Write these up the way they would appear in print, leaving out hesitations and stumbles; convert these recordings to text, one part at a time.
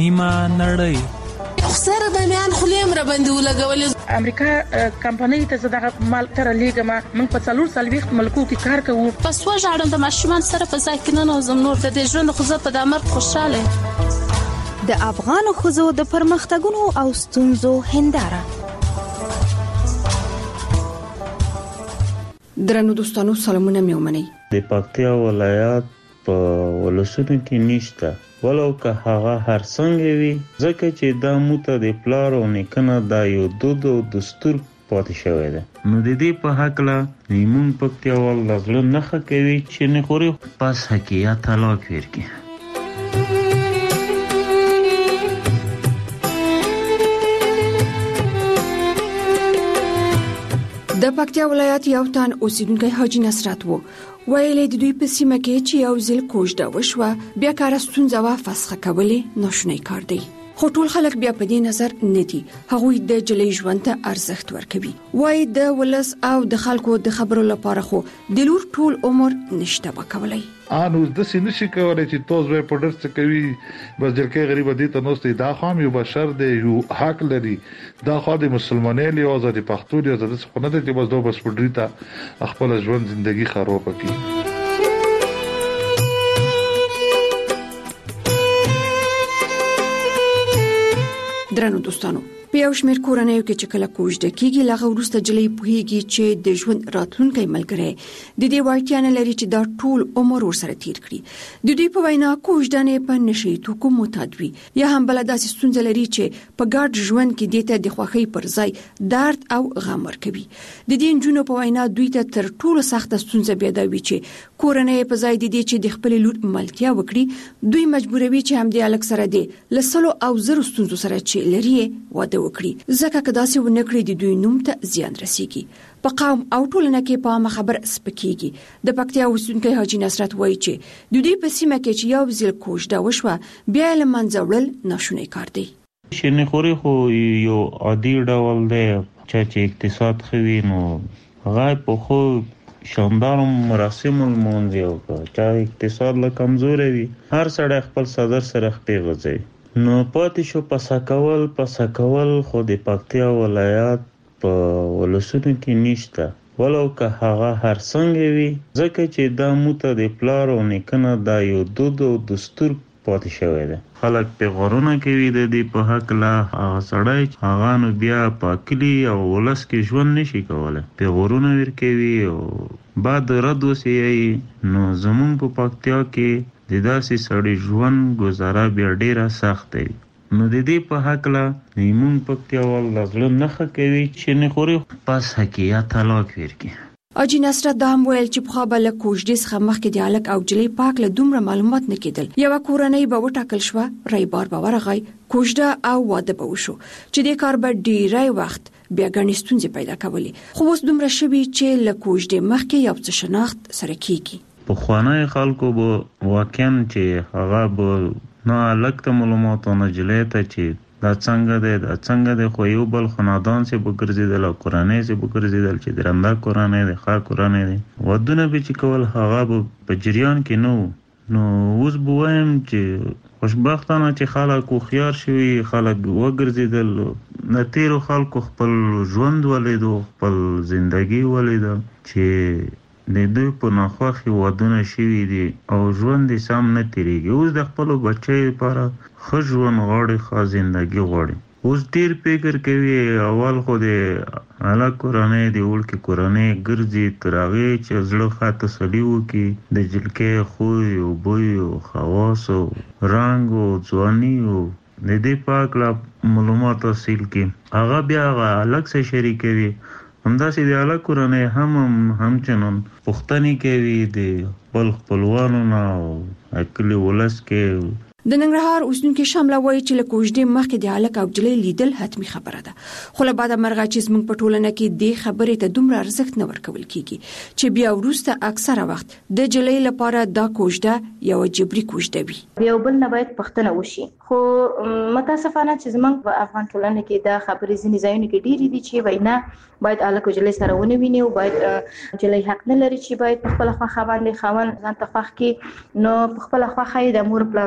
نیمه نړۍ. سره د میان خلیم را باندې ولګولې. امریکا کمپنۍ ته زداغه مال تر لیګه ما موږ په 40 ملکو کې کار کوو. پس وژاړم د ماشومان سره په ځای کې نه نوزم نور د دې ژوند خو زه په د امر خوشاله. د افغان ښځو د پرمختګونو او ستونزو هنداره. درنو دوستانو سلامونه مې ومنئ. د پکتیا ولایت په ولسونو کې نشته ولو که هغه هر څنګه وي ځکه چې دا موته د پلار او نیکنه دا یو دود او دستور پاتې شوی دی. نو د دې په هکله نیمون پکتیاوال لغله نخه کوي چې نه خوري پس حقیقت طلاق ورکړي. د پکتیا ولایت یو تن اوسیدونکی حاجی نصرت وو ویلې د دوی په سیمه کې چې یو ځل کوژده وشوه بیا کار ستونزه وا فسخه کولې ناشونی کار دی. خو ټول خلک بیا په دې نظر نه دي. هغوی د جلې ژوند ته ارزښت ورکوي. وای د ولس او د خلکو د خبرو لپاره خو د لور ټول عمر نشته وکولای. انو د سینې کولای چې توز به پډرڅ کوي بس ځکه غریب دي ته نوستي دا خام یو بشر دی یو حق لري دا خو د مسلمانۍ له آزادي پښتو دی آزادي څخه نه دی چې بس دوه بس پډری ته خپل ژوند ژوندۍ خراب کړي. درنو دوستانو په یو شمېر کورنیو کې چې کله کوژده کیږي لغه ورسته جلې پوهیږي چې د ژوند راتلونکي ملګری د دې وړتیا نه لري چې دا ټول عمر ورسره تیر کړي. د دې په وینا کوژده نه په نشي توکو متادوي یا هم بل داسې ستونزې لري چې په ګډ ژوند کې دته د خوښۍ پر ځای درد او غم ورکوي. د دې جنونو په وینا دوی ته تر ټولو سخت ستونزه پیدا وي چې کورنۍ په ځای د دې چې د خپل لور ملتیا وکړي دوی مجبوروي چې هم د الک سره دی لسلو او زر ستونزو سره چې لري واده وکړي. ځکه که داسې ونه کړي د دوی نوم ته زیان رسیږي. په قوم او ټولنه کې په عامه خبر سپکیږي. د پکتیا اوسیدونکی حاجی نصرت وایي چې د دوی په سیمه کې چې یو ځل کوژده وشوه بیا له منځه وړل ناشونی کار دی. شنه خوري خو یو عادي ډول دی چې اقتصاد خوي نو غای په خو شاندار مراسم المنځ یو چې اقتصاد له کمزوري وي هر سړی خپل صدر سره خپل غځي نو پاتې شو پسکول خو د پکتیا ولایت په ولسونو کې نشته ولو که هغه هر څنګه وي ځکه چې دا موته د پلار او نیکنه دا یو دود او دستور پاتې شوی دی. خلک په غورونه کوي د دې په حق لا هغه سړی هغه نو بیا پاکلی او ولس کې ژوند نشي کولای په غورونه ور کوي او بعد رد وسی نو زمون په پکتیا کې د داسې سړی ژوند گزاره بیا ډیره سخت دی. نو د دې په حق لا نیمون پکتیاوال لغله نخه کوي چې نه خوري پس حقیقت طلاق ورکړي. حاجی نصرت دا هم ویل چې په خابل کوژدې څخه مخکې د الک او جلې پاک له دومره معلومات نه کېدل. یو کورنۍ به وټاکل شو رایبار به ورغی کوژده او واده به وشو چې د کار به ډیری وخت بیا غني ستونزې پیدا کولې. خو اوس دومره شوي چې له کوژدې مخکې یو څه شناخت سره کیږي. په خوانای خلکو به واقعا چې هغه به نه الک ته معلومات نه جلې ته چې دا څنګه دی خو یو بل خاندان سي بګرځیدل او قرانه سي بګرځیدل چې درنده قرانه دی ښه قرانه دی ودونه به چې کول هغه په جریان کې نو اوس بوایم چې خوشبختانه چې خلک خيار شوي خلک وګرځیدل نه تیرو خلکو خپل ژوند ولیدو خپل ژوندۍ ولیدو چې د دوی په ناخوښي ودونه شوي دي او ژوند یې سم نه تیریږي. اوس د خپلو بچیو لپاره ښه ژوند غواړي ښه زندګي غواړي. اوس ډېر فکر کوي اول خو د هلک کورنۍ د وړکې کورنۍ ګرځي تر هغې چې زړه ښه تسلي وکړي د جلکۍ خوی او بوی او خواص او رنګ او ځواني او د دې په هکله معلومات حاصل کړي. هغه بیا هغه هلک سره شریکوي. همداسې د الک کورنۍ همچنان پوښتنې کوي د خپلوانو نه او کلي ولس کې. د ننګرهار اوسیدونکي شامله وایي چې له کوژدې مخکې د الک او جلۍ لیدل حتمي خبره ده خو له بعده مرغه چې زموږ په ټولنه کې دې خبرې ته دومره ارزښت نه ورکول کیږي چې بیا وروسته اکثره وخت د جلۍ لپاره دا کوژده یو جبري کوژده وي. یو بل نه باید پښتنه وشي خو متاسفانه چې زموږ په افغان ټولنه کې دا خبرې ځینې ځایونه کې ډېرې دي چې وینا باید الک او جلۍ سره ونه ویني او باید جلۍ حق نه لري چې باید په خپل خواخه باندې خاوند ځان ته خوښ کړي نو په خپل خواخه د مور پلار ورکوي.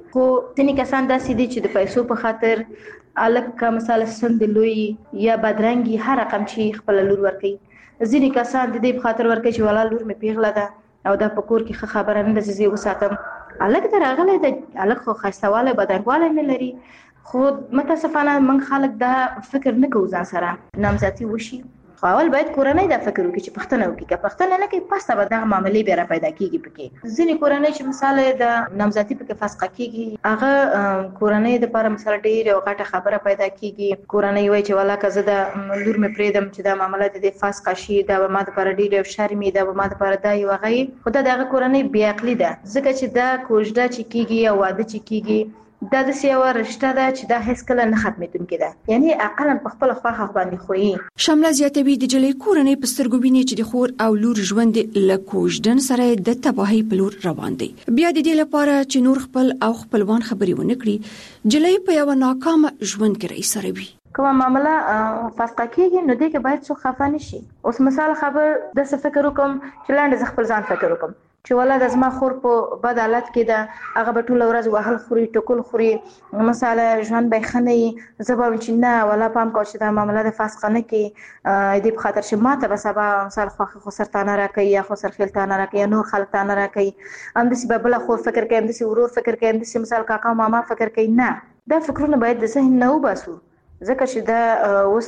خو ځینې کسان داسې دي چې د پیسو په خاطر الک کا مثال سند لوی یا بدرنګي هر رقم چې خپل لور ورکي. ځینې کسان د دې په خاطر ورکي چې ولا لور مې پیغله ده او دا پکور کې خبره نه ده چې وساتم. الک دراغله د الک خو خاصواله بدنواله نه لري. خو متاسفانه من خلک دا فکر نه کوي ځان سره نامزدي وشي. خو اول باید کورنۍ دا فکر وکړي چې پښتنه وکړي، که پښتنه نه کوي پسته به دغه معاملې بیا را پیدا کیږي. پکې ځینې کورنۍ چې مثال د نامزدي پکې فسخه کیږي، هغه کورنۍ د لپاره مثال ډېر یو غټه خبره پیدا کیږي. کورنۍ وایي چې ولا که زه د لور مې پرېږدم چې دا معامله د فسخه شي، دا به ما لپاره ډېر یو شرمي، دا به ما لپاره دا یو غي. خو دا دغه کورنۍ بې عقلي ده، ځکه چې دا کوژده چې کیږي او واده چې کیږي دا د سیاوه رشته ده چې دا هیڅ کله نه ختمېدونکې ده، یعنی عقلاً په خپل خواخ باندې خوې. شمله زیاتوي د جلې کورنۍ په سترګو ویني چې د خور او لور ژوند له کوژدن سره د تباهي په لور روان دی. بیا د دې لپاره چې نور خپل او خپلوان خبري ونه کړي، جلې په یو ناکام ژوند کې رئیس سره وي. کومه معامله فسخه کیږي نو دغه باید څو خفه نشي. اوس مثال خبر د څه فکر وکم چې لاندې خپل ځان فکر وکم چې ولا د زما خور په بد حالت کې ده، هغه به ټول ورځ وهل خوري ټکول خوري، مثلا ژوند به خنې زبا چې نه ولا پام کو چې دا معاملې د فسخه نه کې دې په خاطر چې ماته به سبا مثال خو سرتانه راکې یا خو سرخیلتانه راکې یا نور خلک تانه راکې، هم د سبب له خور فکر کوي، هم د ورور فکر کوي، هم د مثال کاکا ماما فکر کوي. نه، دا فکرونه باید د ذهن نه وباسو، ځکه چې دا اوس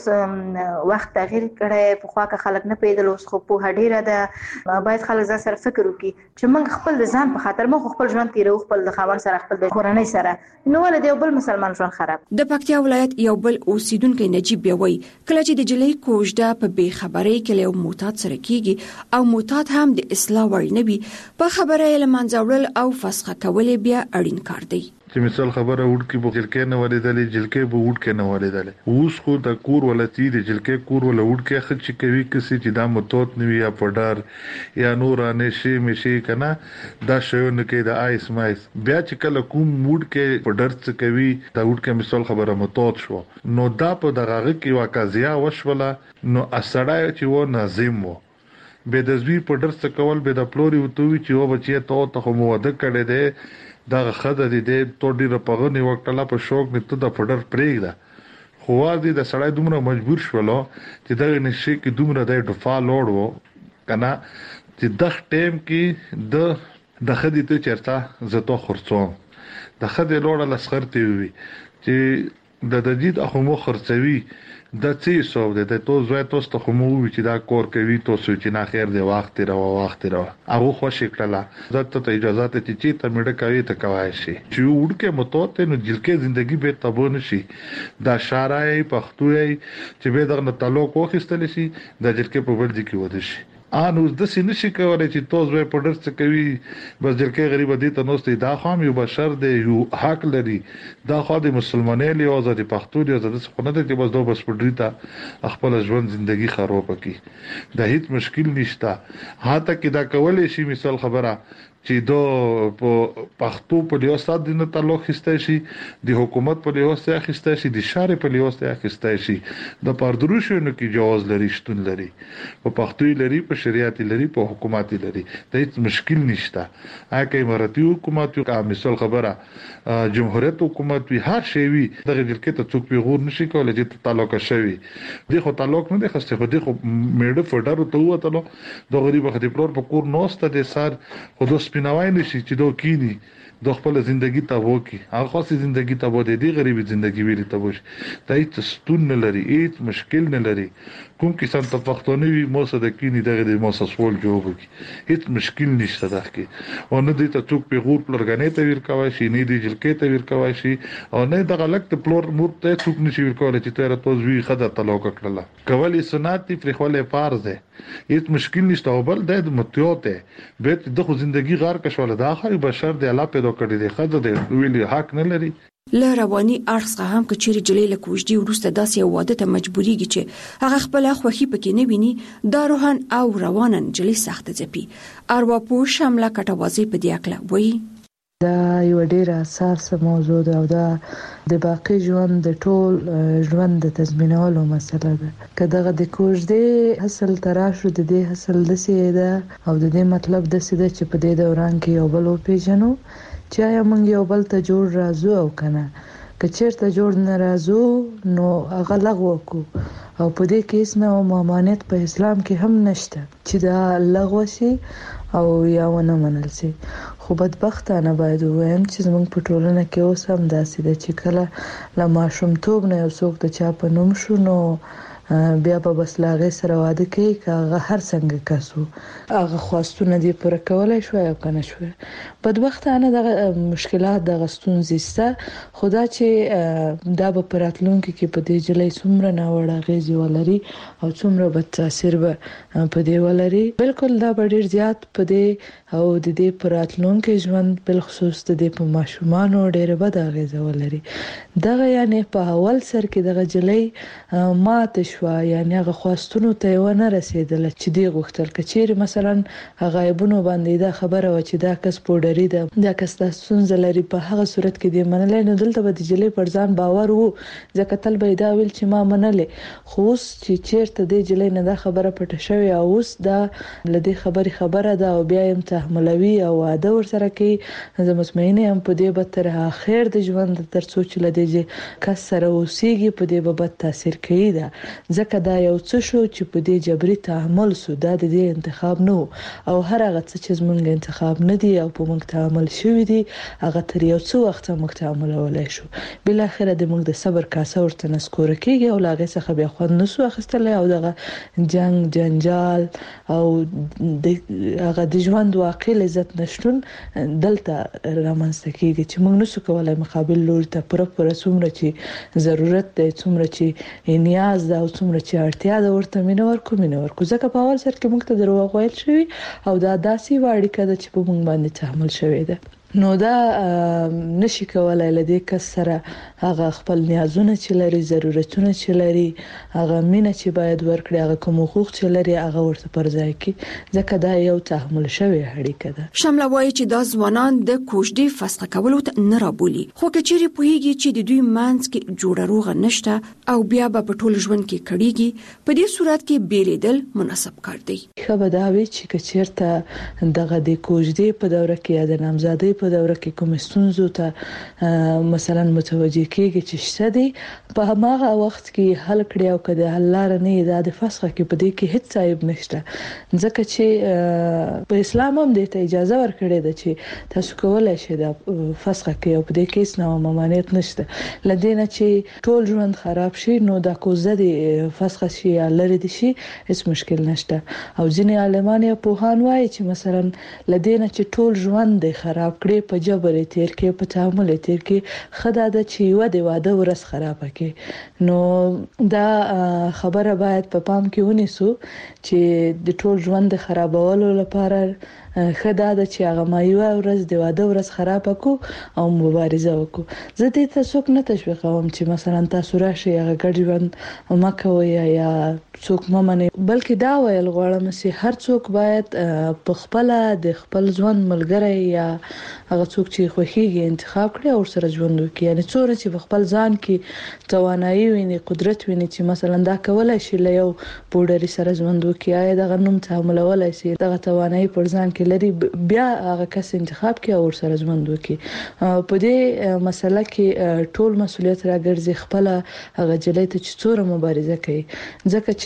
وخت تغییر کړی. په خوا کې خلک نه پیدل، اوس خو په هډیره ده. باید خلک ځان سره فکر وکړي چې موږ خپل د ځان په خاطر موږ خپل ژوند تیرو، خپل د خاوند سره، خپل د کورنۍ سره، نو ولې یو بل مسلمان ژوند خراب. د پکتیا ولایت یو بل اوسیدونکو نجیب بیوي کله چې د جلې کوژده په بې خبرۍ کې له معتاد سره کیږي او معتاد هم د اصلاح وړ نه وي، په خبره یې لمنځه وړل او فسخه کول بیا اړین کار دی. چې مثال خبره وډ کې په جلکې نه ولیدلې، جلکې به وډ کې نه ولیدلې. اوس خو د کور ولتی د جلکې کور ول وډ کې خچ کوي کسي چې دا متوت نوي یا پډار یا نورانه شي مشي کنه دا شیونه کې د آیس مایس بیا چې کله کوم وډ کې پډر څه کوي دا وډ کې مثال خبره متوت شو نو دا په دغه کې واقعیا وشوله نو اسړای چې و ناظم وو به د زوی پډر څه کول به د پلوري وتوي چې و بچي ته مو وده کړي دي دا خدای دې تو ډیره پغنی وکټلا په شوق نه ته د پډر پرېږده خو دې د سړی دومره مجبور شولو چې دا نشي کې دومره د ډفا لوړ وو کنه چې د ټیم کې د خدای ته چرته زته خرڅوم د خدای لوړ لسخرتي وي چې د دجید اخو مو خرڅوي د څه سو د تو زوی توسته خو مو وی چې دا کور کوي تو سوچ نه خیر دی وخت را هغه خوشی کړه ځکه اجازه ته چې ته مړ کوي ته کوي شي چې وډکه متوته نو جلکه ژوندۍ به تبون شي دا شارای پښتوي چې به دغه تعلق وخستل شي د جلکه په ورځ کې ود شي ان اوس د سینې شي کولای چې توز به پډر څه کوي بس جلکه غریب دي ته نوستي دا خام یو بشر دی یو حق لري دا خو د مسلمانۍ له آزادي پښتو دی آزادي څخه نه دی بس دوه بس پډری ته خپل ژوند ژوندۍ خراب کړي دا هیڅ مشکل نشته هاته کې دا کولای شي مثال خبره چې دو په پښتو په لیاست د تعلق خسته شي د حکومت په لیاست خسته شي د شارع په لیاست خسته شي د پردروشونو کې جواز لري شتون لري په پښتو لري په شریعت لري په حکومت لري د هیڅ مشکل نشته اګه اماراتي حکومت یو مثال خبره جمهوریت حکومت وی هر شی وی دغه جلکې ته څوک پیغور نشي کولای چې تعلق شوی د خو تعلق نه د خسته خو د خو میډه فډر ته وته د غریب خدي پلور په کور نوسته د سر خو پیناوای نشي چې دوه کینی د خپل ژوندۍ ته وکی هغه خاصه ژوندۍ ته بده دی غریبي ژوندۍ ویلې ته وش ته هیڅ ستون نه لري هیڅ مشکل نه لري کوم کسان ته پښتوني وي موسه د کینی دغه د موسه سوال جواب کی هیڅ مشکل نشته دغه او نه دي ته څوک پیغور پلرګنې ته ور کوي شي نه دي جلکې ته ور کوي شي او نه دغه لکت پلور مور ته څوک نشي ور کولای چې تیر توز وی خدای تعلق کړل کولی سنت فری خپل فرض ده هیڅ مشکل نشته او بل د متیوته به د ژوندۍ غار کښول د اخر بشر دی الله پیدا کړی دی خدای دی ویلي حق نه لري له رواني اړخ هم کچېری جلې له کوژدي ورسته داسې واده ته مجبوريږي چې هغه خپل خوخي پکې نه ویني دا روحان او روانن جلې سخت ځپي اروا پوه شمله کټوازي په دی اکله وایي دا یو ډیره اساسه موضوع ده او دا د باقی ژوند د ټول ژوند د تضمینولو مسله ده که دغه د کوژدې حاصل تراشو د دې حاصل د سیده او د دې مطلب د سیده چې په دې دوران کې یو بل پیژنو چې آیا موږ یو بل ته جوړ راځو او کنه. که چیرته جوړ نه راځو نو هغه لغوه کو او په دې کې هیڅ نه ممانعت په اسلام کې هم نشته چې دا لغوه شي او یا ونه منل شي. خو بدبختانه باید ووایم چې زموږ په ټولنه کې اوس هم داسې ده چې کله له ماشومتوب نه یو څوک د چا په نوم شو نو بیا په بس لاغې سره واده کوي که هغه هر څنګه کسو هغه خواستونه دی پوره کولای شو یا کنه شو. بدبختانه دغه مشکلات دغه ستونزې سته خدا چې دا به پراتلونکو کې په دې جلې څومره ناوړه غېږي ولري او څومره بد تاثیر به په دې ولري. بالکل دا به ډیر زیات په دې او د دې پراتلونکو ژوند بل خصوص د دې په ماشومان ډیر بد غېږي ولري. دغه یعنی په اول سر کې دغه جلې ماته شو یعنی هغه خواستونو ته ونه رسیدل چې دی غوښتل کچېر مثلا غایبونو باندې دا خبره و چې دا کس پوډری ده دا کس د سنځ لري په هغه صورت کې دی منلای نه دلته به د جلې پر ځان باور وو ځکه تل به دا ویل چې ما منلې خو اوس چې چیرته دی جلې نه دا خبره پټه شوی او اوس دا لدی خبره ده او بیا هم تحملوي او واده ور سره کوي. زه مطمئنه ام په دې به تر اخر د ژوند تر څو چې لدی کس سره اوسېږي په دې به بد تاثیر کوي. دا ځکه دا یو څه شو چې په دې جبري تحمل سو دا د دې انتخاب نه او هر هغه څه چې زمونږ انتخاب نه دی او په موږ تعامل شوی دی هغه تر یو څو وخت موږ تعاملولای شو بل اخر د موږ د صبر کاسه ورته نسکور کیږي او لاغه څخه بیا خو نسو اخستل او دغه جنگ جنجال او هغه د ژوند واقع لذت نشټون دلته رامنځته کیږي چې موږ نسو کولای مقابل لور ته پوره څومره چې ضرورت دی څومره چې نیاز ده او څومره چې اړتیا ده ورته مینه ورکو ځکه په اول سر کې موږ ته دروغ ویل شوی او دا داسې واړیکه ده چې په موږ باندې تحمل شوی ده. نو دا نشي کولای لدې کس سره هغه خپل نیازونه چې لري ضرورتونه چې لري هغه مینه چې باید ورکړي هغه کوم حقوق چې لري هغه ورته پر ځای کړي ځکه دا یو تحمل شوی اړیکه ده. شامله وایي چې دا ځوانان د کوژدې فسخه کولو ته نه رابولي خو کچېری پوهیږي چې د دوی منځ کې جوړه روغه نشته او بیا به په ټول ژوند کې کړيږي په دې صورت کې بیلیدل مناسب کار دی. خبر دا وی چې کچېرته دغه د کوژدې په دوره کې د نامزادۍ په دوره کې کوم ستونزو ته مثلا متوجه کېږي چې شته دي په هغه وخت کې حل کړی او کده حل لار نه د فسخه کې په دې کې هیڅ عیب نشته ځکه چې په اسلام هم د اجازه ورکړې ده چې تاسو کولای شئ د فسخه کې او په دې کې څه ممانعت نشته لدینه چې ټول ژوند خراب شي نو د کوزه د فسخه شي لري دي شي هیڅ مشکل نشته او ځینې عالمان یا پوهان وایي چې مثلا لدینه چې ټول ژوند خراب کړي په جبر تیر کې په تعامل تیر کې خدای د چې یو د واده ورس خراب کړي نو دا خبره باید په پام کې ونیسو چې د ټول ژوند خرابولو لپاره خدای د چې هغه ما یو ورځ د واده ورس خراب کو او مبارزه وکړو. زه دې ته څوک نه تشویقوم چې مثلا تاسو راشي هغه ګډ ژوند مکوي یا څوک ممنه بلکې دا ویل غواړم چې هر څوک باید په خپل د خپل ژوند ملګری یا هغه څوک چې خوښیږي انتخاب کړي او سره ژوند وکړي یعنی څوره چې په خپل ځان کې توانایي ویني قدرت ویني چې مثلا دا کولای شي له یو پوډری سره ژوند وکړي یا دغه نوم تعاملولای شي دغه توانایي پر ځان کې لري بیا هغه کس انتخاب کړي او سره ژوند وکړي. په دې مسله کې ټول مسولیت راګرځي خپل هغه جلې ته چې څوره مبارزه کوي ځکه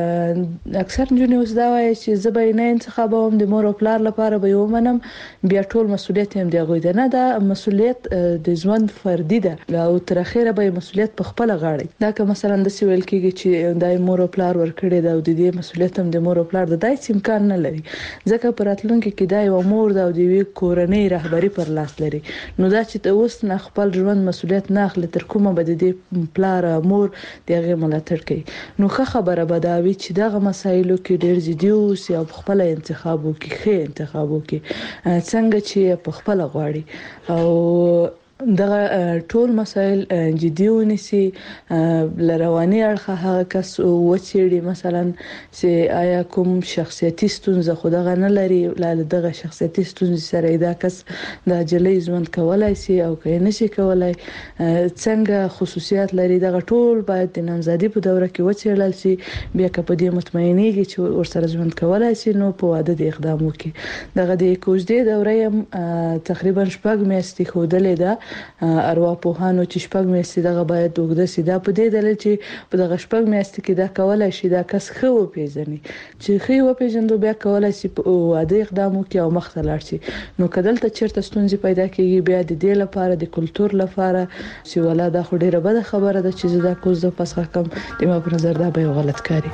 چې اکثر جنونه اوس دا وایي چې زه به نه انتخابوم د مور او پلار لپاره به ومنم بیا ټول مسولیت هم دی غوډه نه دا مسولیت د ژوند فردي ده او تر اخره به مسولیت په خپل غاړه دا که مثلا د سویل کېږي چې دای مور او پلار ورکړي دا او د دې مسولیت هم د مور او پلار د دای امکان نه لري ځکه پراتلونکو کې دا یو مور دا د وی کورنۍ رهبری پر لاس لري نو دا چې اوس نه خپل ژوند مسولیت نه اخلي تر کومه به د پلار مور دغه ملاتړ کوي نو خبره به دا وی چې دغه مسایلو کې ډیر جدي اوسي او خپل انتخاب وکړي څنګه چې په خپل غواړي او دغه ټول مسایل جدي ونیسي، لرواني اړخه هغه کس وڅېړي مثلا چې آیا کوم شخصیتي ستونزه خو دغه نه لري، دغه شخصیتي ستونزې سره دا کس د جلۍ ژوند کولای شي او که نشي کولای، څنګه خصوصیات لري، دغه ټول باید د نامزادي په دوره کې وڅېړل شي. بیا که په دې مطمئنېږي چې ورسره ژوند کولای شي نو په واده د اقدام وکړي. دغه د کوژدې دوره تقریبا 6 میاشتې ښودلې ده ارواپوهانو چې 6 میاشتې دغه باید اوږده سي. دا په دې دلیل چې په دغه 6 میاشتې کې دا کولای شي دا کس ښه وپېژني، چې ښه وپېژندو بیا کولای شي په واده اقدام وکړي او مخ ته لاړ شي. نو که دلته چېرته ستونزې پیدا کېږي بیا د دې لپاره د کلتور لپاره چې ولا دا خو ډېره بده خبره ده چې زه دا کوزده فسخه کړم، د ما په نظر دا به یو غلط کاري.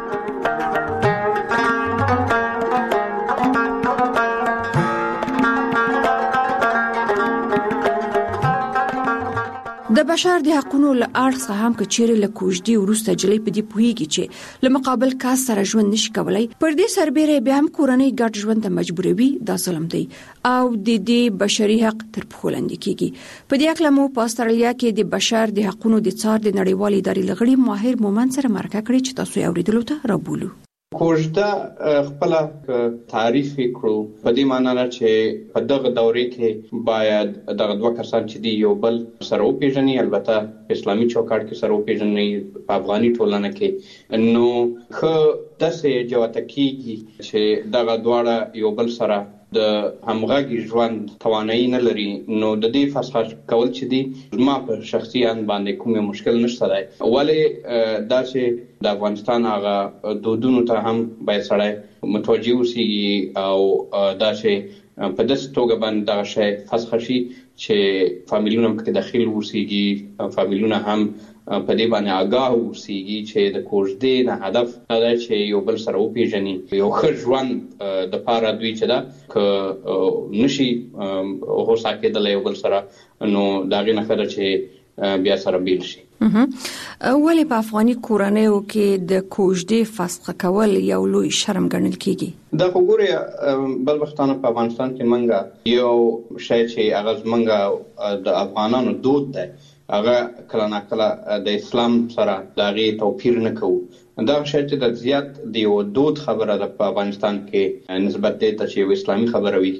د بشر د حقوقو له اړخ څخه هم کچېرې له کوژدې وروسته جلۍ په دې پوهیږي چې له مقابل کس سره ژوند نشي کولای، پر دې سربېره بیا هم کورنۍ ګډ ژوند ته مجبوروي. دا ظلم دی او د دې بشري حق تر پښو لاندې کیږي. په دې اړه مو په استرالیا کې د بشر د حقوقو د څار د نړیوالې ادارې لغړي ماهر مومن سره مرکه کړې چې تاسو یې اوریدلو ته رابولو. کوژده خپل تعریف کړو په دې معنی نه چې په دغه دورې کې باید دغه دوه کسان چې دی یو بل سره وپېژني، البته په اسلامي چوکاټ کې سره وپېژني، په افغاني ټولنه کې نو خو داسې جوته کېږي چې دغه دواړه یو بل سره د همغږي ژوند توانایي نه لري. نو د دې فسخه کول چې دی ما په شخصي ان باندې کوم مشکل نشته دی، ولې دا چې د افغانستان هغه دودونو ته هم باید سړی متوجه اوسېږي او دا چې په داسې توګه باندې دغه شی فسخه شي چې فامیلونه هم پکې داخل اوسېږي، فامیلونه هم په دې باندې آگاه اوسېږي چې د کوژدې نه هدف دا دی چې یو بل سره وپېژني، یو ښه ژوند دپاره دوی چې ده که نشي هوسا کېدلی یو بل سره نو د هغې نه ښه ده چې بیا سره بیل شي. ولې په افغاني کورنیو کې د کوژدې فسخه کول یو لوی شرم ګڼل کېږي؟ دا خو ګورې بدبختانه په افغانستان کې منګه یو شی چې هغه زمونږ د افغانانو دود دی، هغه کله ناکله د اسلام سره د هغې توپیر نه کوو. دا شی چې د زیات د یو دود خبره ده په افغانستان کې نسبت دی ته چې یو اسلامي خبره وي.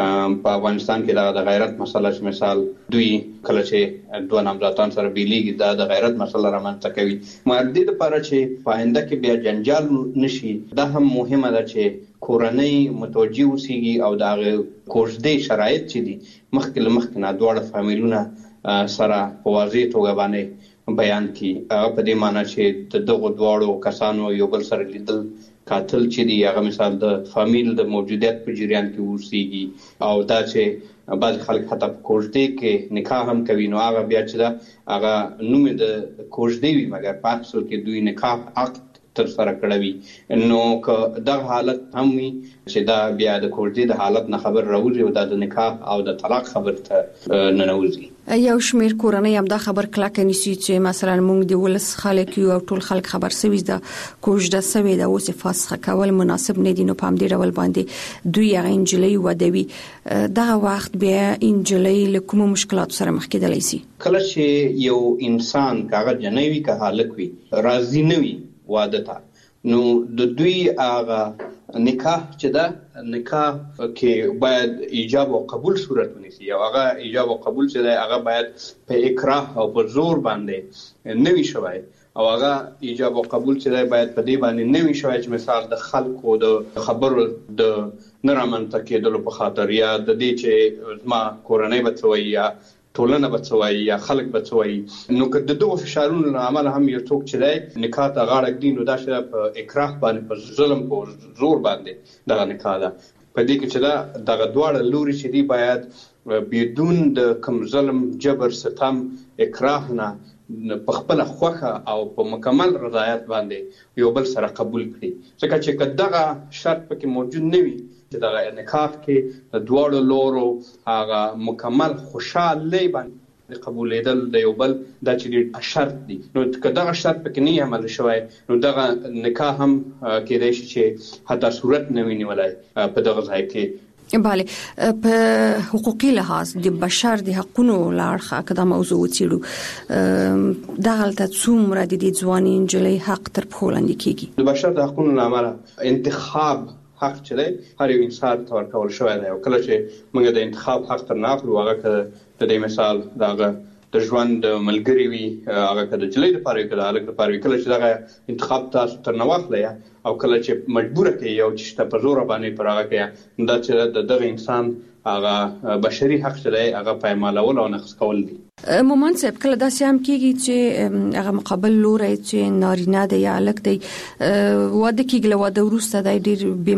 په افغانستان کې د غیرت مسله چې مثال دوی کله چې دوه نامزادان سره بیلیږي دا د غیرت مسله رامنځته کوي. مګر دې دپاره چې په آینده کې بیا جنجال نشي دا هم مهمه ده چې کورنۍ متوجه اوسېږي او د هغې کوژدې شرایط چې دي مخکې له مخکې نه دواړه فامیلونه سره په واضح توګه باندې بیان کی. په دې معنی چې د دغو دواړو کسانو یو بل سره لیدل قاتل چې دی هغه مثال د فامیل د موجودیت په جریان کې اوسېږي او دا چې بعض خلک حتی په کوژدې کې نکاح هم کوي نو هغه بیا چې دا هغه نوم د کوژدې وي مګر په اصل کې دوی نکاح عقد تر سره کړوي. نو که دغه حالت هم وي چې دا بیا د کوژدې د حالت نه خبر راوځي او دا د نکاح او د طلاق خبر ته ننوځي. یو شمیر کورنۍ هم دا خبر کلکه نیسي چې مثلا موږ د ولس خلک یو او ټول خلک خبر سوي دا کوژده سوي دا اوس فسخه کول مناسب نه دي. نو په همدې ډول باندې دوی هغه انجلۍ ودوي. دغه وخت بیا انجلۍ له کومو مشکلاتو سره مخ کېدلی شي؟ کله چې یو انسان کاغه جنوي وي که هالک وي راضي نه وي واده ته نو د دوی هغه نکاح چې ده نکاح کې باید ایجاب او قبول صورت ونیسي او هغه ایجاب او قبول چې ده هغه باید په اکراه او په زور باندې نه وي شوی او هغه ایجاب او قبول چې ده باید په دې باندې نه وي شوی چې مثال د خلکو د خبرو د نه رامنځته کېدلو په خاطر یا د دې چې زما کورنۍ به څه وایي یا ټولنه به څه وایي یا خلک به څه وایي. نو که د دغو فشارونو له امله هم یو څوک چې دی نکاح ته غاړه ږدي نو دا چې په اکراه باندې په ظلم په زور باندې دغه نکاح ده. په دې کې چې دا دغه دواړه لوري چې دي باید بدون د کوم ظلم جبر ستم اکراه نه په خپله خوښه او په مکمل رضایت باندې یو بل سره قبول کړي. ځکه چې که دغه شرط پکې موجود نه وي چې دغه نکاح کې د دواړو لورو هغه مکمل خوشحالۍ باندې قبولېدل د یو بل دا چې شرط دي نو که دغه شرط پکې نه عمل شوی نو دغه نکاح هم کېدای شي چې حتی صورت نه وي نیولی په دغه ځای کې. bale په حقوقي لحاظ د بشر د حقوقو لارخه کدا موضوع وڅېړو دا غلطه څومره د ځواني انجلۍ حق تر پولاند کیږي د بشر د حقوقو لامل انتخاب حق چې دی هر یو انسان ته ورکول شوی دی او کله چې موږ د انتخاب حق تر ناخلو هغه د دې مثال دغه د ژوند ملګری وي هغه کله چې لید لپاره کله الګ لپاره کله چې دغه انتخاب تاسو تر نواخلیا او کله چې مجبور کې یو چې په زور باندې پر هغه کې دا چې دغه انسان هغه بشري حق دی هغه پایمالول او نقص کول دي مومن صاحب کله داسې هم کېږي چې هغه مقابل لوري چې نارینه دی یا الګ دی واده کېږي واده ورسته دی ډېر بې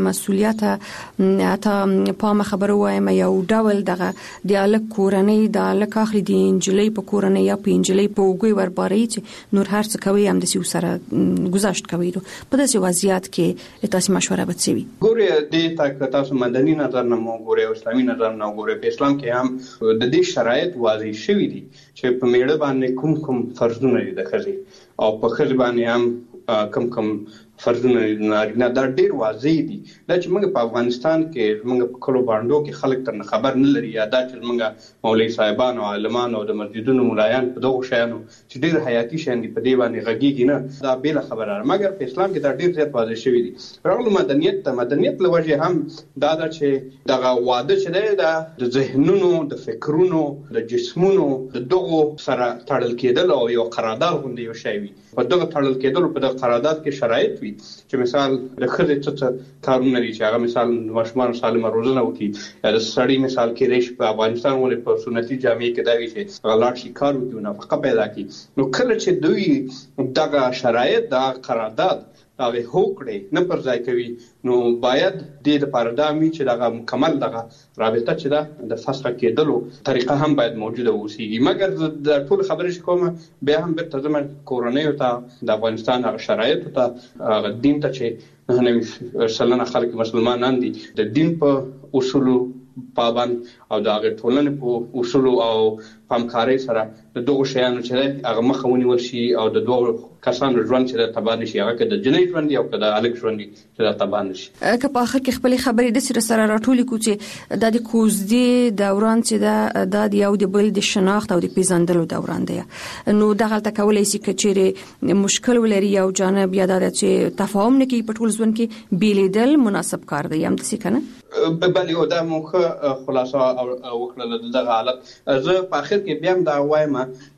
مسؤلیت اته په خبرو وایم یو ډول دغه د الګ کورنۍ د الګ اخلي د انجلۍ په کورنۍ یا په انجلۍ په وګوي ورباري چې نور هر څه کوي هم د سیو سره گذاشت کوي په داسې وضعیت کې تاسو مشوره بچوي ګوري د تاسو مدني نظر نه مو ګوري او اسلامي نظر نه ګوري په اسلام کې هم د دې شرایط واضح شوي دي چې په میړه باندې کوم فرضونه دي د ښځې او په ښځې باندې هم کوم فرضونه نارینه دا ډیر واضح دي دا چې موږ په افغانستان کې موږ په کلو باندې کې خلک تر خبر نه لري یا دا چې موږ مولوی صاحبان او عالمان او د مسجدونو مولایان په دغه شیانو چې ډیر حیاتي شین دي په دې باندې غږیږي نه دا بیل خبره مګر په اسلام کې دا ډیر زیات واضح شوی دي رغم مدنیت لوجه هم دا چې دغه واده چې دی دا د ذهنونو د فکرونو د جسمونو د دغه سره تړل کېدل او یو قرارداد غوندي یو شی وي په دغه تړل کېدل په دغه قرارداد کې شرایط چې مثال د ښځې څه کارونه دي چې هغه مثال د ماشومان سالمه روزنه وکړي د سړي مثال کې ریش په افغانستان ولې په سنتي جامع کې دا وی چې هغه لاړ شي کار وکړي نفقه پیدا کړي نو کله چې دوی دغه شرایط د قرارداد هغه هوکړي نه پر ځای کوي نو باید د لپاره دا می چې دغه مکمل دغه رابطه چې دا د فسخ کېدلو طریقه هم باید موجوده وسیږي مګر د ټول خبرې کومه بیا هم به ترجمه کورنۍ ته د افغانستان هغه شرایط ته دین ته چې نه سلنه خلک مسلمانان دي د دین په اصولو پابند او د هغه ټولنې په اصول او همکارۍ سره د دوه شیانو چې هغه مخاوني ورشي او د دوه کسانو ژوند چې تبان شي هغه د جنۍ ژوند او د الګ ژوند چې تبان شي که په اخر کې خپل خبرې د سره راټولې کو چې د کوزدي دوران چې د یو د بل د شناخت او د پیژندلو دوران دی نو دغه تکولای شي چې مشکل ولري او جانب یا د چې تفاهم نه کوي په ټول ژوند کې بیلیدل مناسب کار دی هم څه کنه بل یو د موخه خلاصه او وکړه دغه حالت زه په اخر کې بیا دا وایم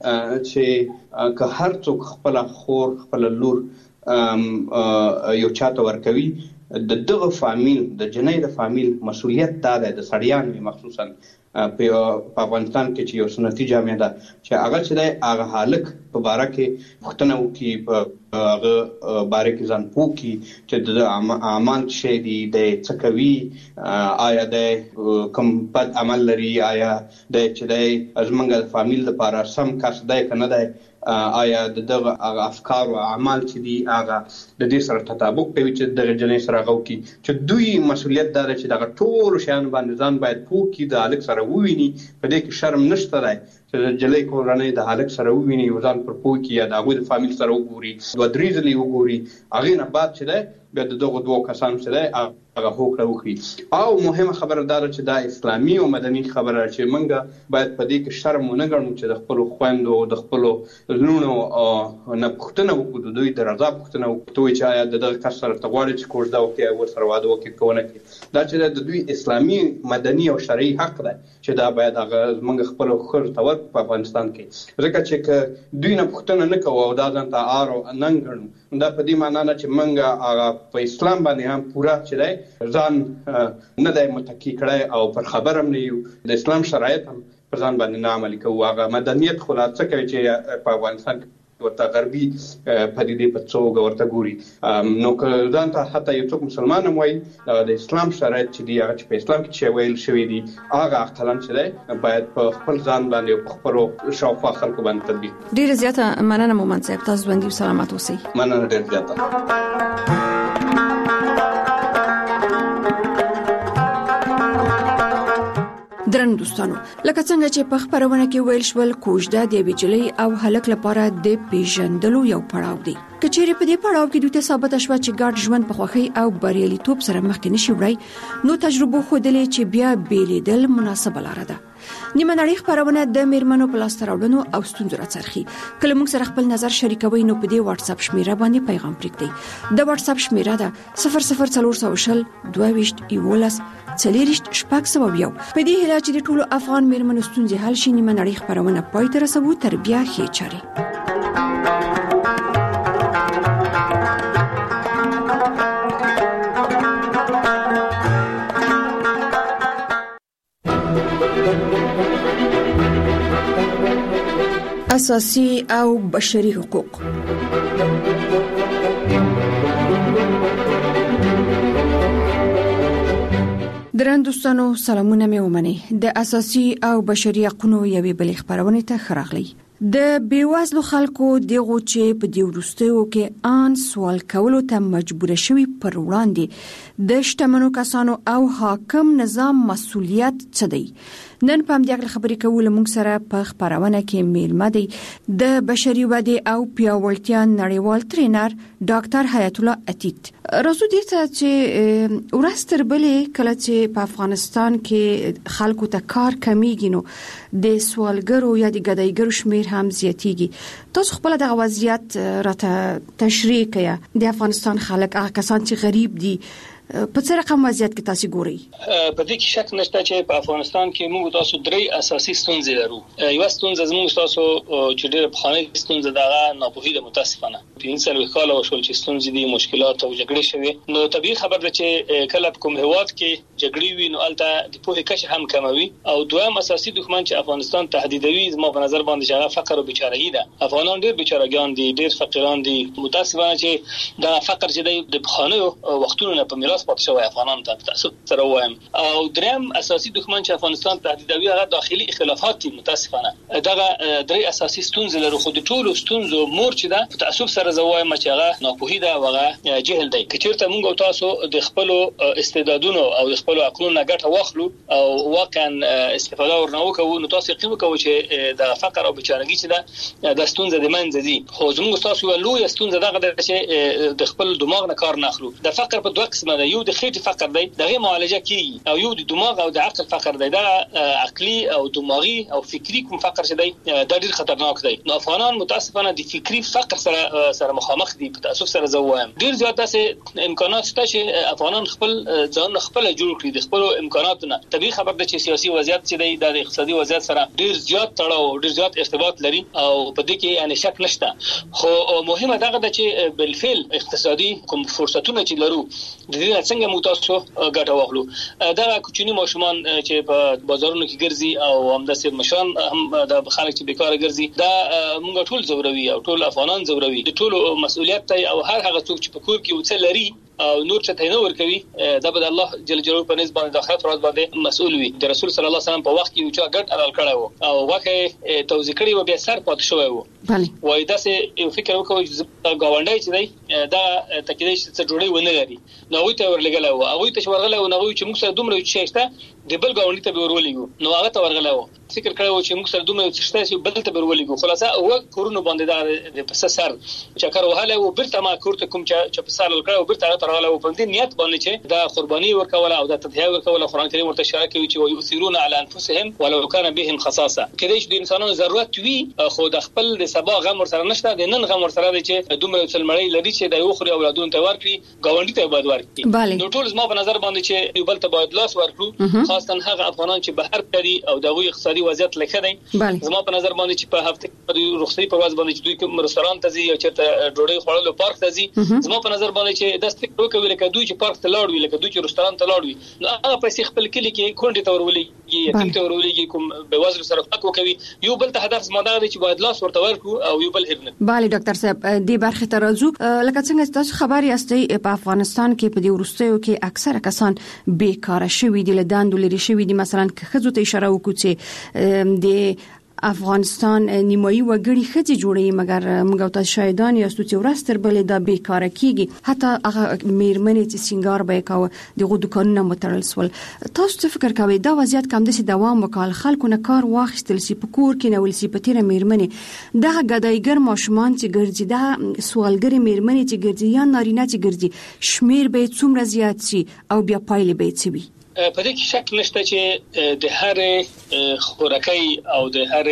چې که هر څوک خپل خور خپل لور یو چاته ورکوي د دغه فامیل د جنۍ د فامیل مسؤلیت دا ده د سړیانو مخصوصا په افغانستان کې چې یو سنتي جامع ده چې هغه چې د هغه حالک په باره کې پوښتنه وکړي په هغه باره کې ځان پوښي چې د اعمال شي دي د څه کوي آیا د کوم بد عمل لري آیا د چې د زمونږ فامیل لپاره سم کس دی کنه دی آیا دغه افکار او اعمال چې دي هغه د دې سره تطابق کوي چې د جنۍ سره غو کی چې دوی مسؤلیت دار چې دغه ټول شیان باندې ځان باید پوکي د الک سره وویني په دې کې شرم نشته دی چې د جلې کورنۍ د الک سره وویني ځان پر پوکي یا د هغه فامیل سره وګوري دوه درې ځلې وګوري هغه نه بعد چې دی بیا دغه دوه کسان سره هغه هوکړه وکړي او مهمه خبره دا چې دا اسلامي او مدني خبره چې موږ باید په دې کې شرم ونه ګڼو چې د خپل خويندو د خپل لونو نه پښتنه وکړو دوی د رضا پښتنه وکړو چې آیا دغه کس سره تغواړي چې کوژده وکړي او سره واده وکړي کوونه کې دا چې د دوی اسلامي مدني او شرعي حق دی چې دا باید هغه موږ خپل خور تور په افغانستان کې ځکه چې دوی نه پښتنه نه کوو او دا ځان ته آر او نن ګڼو دا په دې معنی نه چې موږ هغه په اسلام باندې هم پورا چې دی ځان نه دی متکی کړی او پر خبر هم نه یو د اسلام شرایط هم پر ځان باندې نه عملي کوو هغه مدنیت خلاصه کوي چې په افغانستان ورته غربي پدیدې په څوګه ورته ګوري نو که ځان ته حتی یو څوک مسلمان هم وایي د اسلام شرایط چې دی هغه چې په اسلام کې چې ویل شوی دي هغه عقلاً چې دی باید په خپل ځان باندې او په خپلو شاوخوا خلکو باندې تطبیق ډېره زیاته مننه مومن صاحب تاسو باندې سلامات اوسئ مننه ډېر زیاته درن دوستانو لکه څنګه چې په خبرونه کې ویل شول کوژده د بجلی او هلک لپاره د پیژندلو یو پړاو دی کچېرې په دې پړاو کې دوی ته ثابت شوه چې ګډ ژوند په خوښۍ او بریالیتوب سره مخکې نشي وړي نو تجربه ښودلې چې بیا بیلیدل مناسبه لاره ده. نیمه نړۍ خبرونه د میرمنو په لاس راوړنو او ستونزو راڅرخي. کله موږ سره خپل نظر شریکوي نو په دې واتس اپ شمیره باندې پیغام پرېږدئ. د واتس اپ شمیره ده 00400 22 11 40 شپږ سوه یو. په دې هیله چې د ټولو افغان میرمنو ستونزې حل شي نیمه نړۍ خبرونه پای ته رسوو تر بیا ښې چارې. اساسي او بشري حقوق. درن دوستانو سلامونه مې ومني. د اساسي او بشري حقوقو یوې بلې خبرونه ته خراغلی. د بیوازلو خلکو دغه چې په دې وروستیو کې ان سوال کولو ته مجبور شوي پر وړاندې د شتمنو کسانو او حاکم نظام مسؤلیت څه دی؟ نن په دې خبرې کول موږ سره په خبرونه کې میلمه دی د بشري ودې او پیاوړتیا نړیوال ټرینر ډاکټر حیات الله عتیق. راځو دې ته چې ورستر بلې کله چې په افغانستان کې خلکو ته کار کمیږي نو د سوالګرو یا د ګدایګرو شمیر هم زیاتیږي. تاسو خپل د وضعیت راته تشریح کړئ. د افغانستان خلک هغه کسان چې غریب دي په څه رقم وضعیت کې تاسو ګورئ؟ په دې کې شک نشته چې په افغانستان کې موږ تاسو درې اساسي ستونزې لرو. یو ستونزه زموږ تاسو چې ډېر په خانه ستونزه دغه ناپوهي د متاسفانه 3 کال وشول چې ستونزې دي مشکلات او جګړې شوي نو طبيعي خبر ده چې کله په کوم هواد کې جګړې وي نو البته د پوهې کچه هم کموي او دویم اساسي دښمن چې افغانستان تهدیدوي زموږ په نظر باندې چې فقر او بیچارهګي ده. افغانان ډېر بیچارهګان دي ډېر فقیران دي متاسفانه چې دا فقر چې د خانه وختونو په میراث پاتې شوی افغانان ته تاسو سره وایم. او دریم اساسي دښمن چې افغانستان تهدیدوي هغه داخلي اختلافات دي متاسفانه. دغه درې اساسي ستونزې لرو خو د ټولو ستونزو مور چې ده په تاسو سره زوایم چې هغه ناپوهي ده هغه جهل دی. کچېرته موږ تاسو د خپل استعدادونو او د خپل عقلونو ګټه واخلو او واقعا استفاده ورنوکو نو تاسو یقین وکړئ چې د فقر او بیچارهګي چې ده د ستونزې د منځ دي. خو موږ تاسو یو لوی ستونزه دغه چې د خپل دماغ نه کار نه اخلو. د فقر په دوه قسمه ده. یو د خېټې فقر دی دغه معالجه کیږي او یو د دماغ او د عقل فقر دی. دا عقلي او دماغي او فکری کوم فقر چې دی دا ډیر خطرناک دی. نو افغانان متاسفانه د فکری فقر سره مخامخ دي په تاسو سره زوایم. ډیر زیات داسې امکانات شته چې افغانان خپل ځان خپل جوړ کړي د خپل امکاناتونو. طبيعي خبر ده چې سیاسي وضعیت چې دی د اقتصادي وضعیت سره ډیر زیات تړاو ډیر زیات ارتباط لري او په دې کې یعنی شک نشته. خو مهمه دغه ده چې بالفعل اقتصادي کوم فرصتونه چې لرو د دې څنګه مو تاسو ګټه واخلو. دا کوچني ماشومان چې په بازارونو کې ګرځي او همداسې مشران هم د خلک چې بیکاره ګرځي دا موږ ټول زوروي او ټول افغانان زوروي. د ټولو مسؤلیت دی او هر هغه څوک چې په کور کې وڅ لري او نور چې ته نور کوي دا به الله جل جلاله په نسبت باندې د آخرت ورځ باندې مسؤل وي. د رسول صلی الله علیه وسلم په وخت کې یو چا ګډ اړل کړو او واکه توزیع کړی و بیا سر پات شوی و. وای دا سه یو فکر وکوي چې گاونډي چې دی دا تکیدې چې جوړي ونه لري نو وي ته ورلګل او هغه ته ورغله او نو چې موږ سره دومره چې شته د بل گاونډي ته ورولېګو نو هغه ته ورغله فکر کړو چې موږ سره دومره چې شته بل ته ورولېګو خلاصه او کورونو باندې دا په سر چکر وهاله او برته ما کورته کوم چې په سر لکړو برته ترغله او په دې نیت باندې چې دا قرباني ورکوله او دا تضحیه ورکوله. قرآن کریم ورته اشاره کوي چې ويؤثرون على انفسهم ولو كان بهم خصاصه. کله چې د انسانانو ضرورت وي خو د خپل د سبا غم ور سره نشته د نن غم ور سره دی چې دومره څلمړی لري چې د یو خوري اولادونو ته ورکړي گاونډي ته باید ورکړي. نو ټول زما په نظر باندې چې یو بل ته باید لاس ورکړو خاصه هغه افغانان چې بهر کړي او دغه اقتصادي وضعیت لکه دی. زما په نظر باندې چې په هفته کې رخصتي په ورځ باندې چې دوی کوم رستوران ته ځي او چیرته ډوډۍ خوړلو پارک ته ځي زما په نظر باندې چې د ستک وکوي لکه دوی چې پارک ته لاړ وي لکه دوی چې رستوران ته لاړ وي نو هغه پیسې خپل کلی کې کونډه ته ورولېږي یتیم ته ورولېږي کوم به وزر سره فق وکوي. یو بل ته هدف زما دا دی چې باید لاس ورته ورکړو او یو بل هرنه. bale ډاکټر صاحب دې برخه ته راځو. لکه څنګه تاسو خبري یاستئ په افغانستان کې په دې ورستیو کې اکثره کسان بیکاره شوي دي لداندو لري شوي دي. مثلا که خزو ته اشاره وکړو چې د افغانستان نیمایي وګړي خځې جوړي مګر موږ تاسو شاهدان یاستو چې ورستر بلې دا بیکاره کیږي حتی هغه میرمنې چې سنگار به کاوه دغه دکانونه متړل سول. تاسو څه فکر کوئ دا وضعیت کوم دسي دوام وکړ خلکو نه کار واخیستل سي په کور کې نو ولسی پتیره میرمنې دا غدایګر ماشومان چې ګرځي دا سوالګری میرمنې چې ګرځي یا نارینه چې ګرځي شمیر به څومره زیات شي او بیا پایلې به څه وي؟ په دې کې شک نشته چې د هر خوراکي او د هر